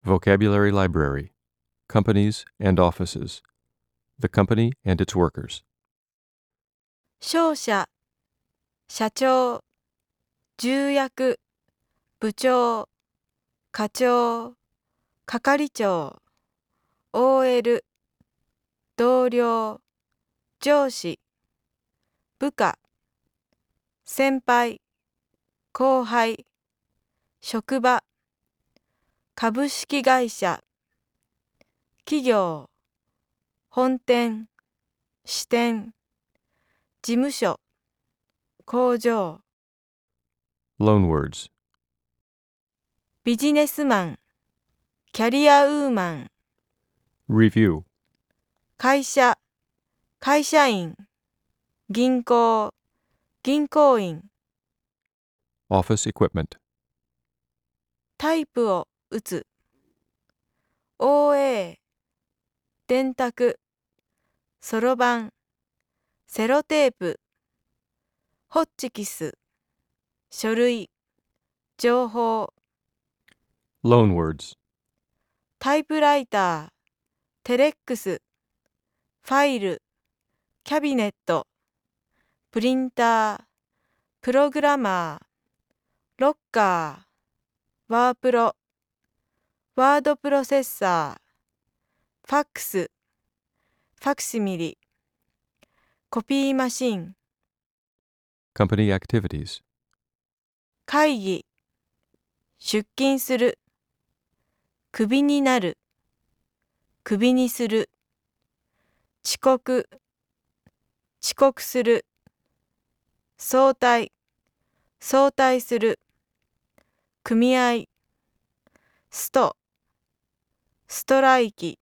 Vocabulary Library. Companies and offices. The company and its workers. 商社、社長、重役、部長、課長、係長、OL、同僚、上司、部下、先輩、後輩、職場、株式会社、企業、本店、支店、事務所、工場、 Loanwords. ビジネスマン、キャリアウーマン、 Review. 会社、会社員、銀行、銀行員、 Office equipment. タイプを打つ、OA、電卓、そろばん、セロテープ、ホッチキス、書類、情報、 Loanwords. タイプライター、テレックス、ファイル、キャビネット、プリンター、プログラマー、ロッカー、ワープロ、ワードプロセッサー、ファックス、ファクシミリ、コピーマシン、 Company activities. 会議、出勤する、クビになる、クビにする、遅刻、遅刻する、早退、早退する、組合、ストライキ、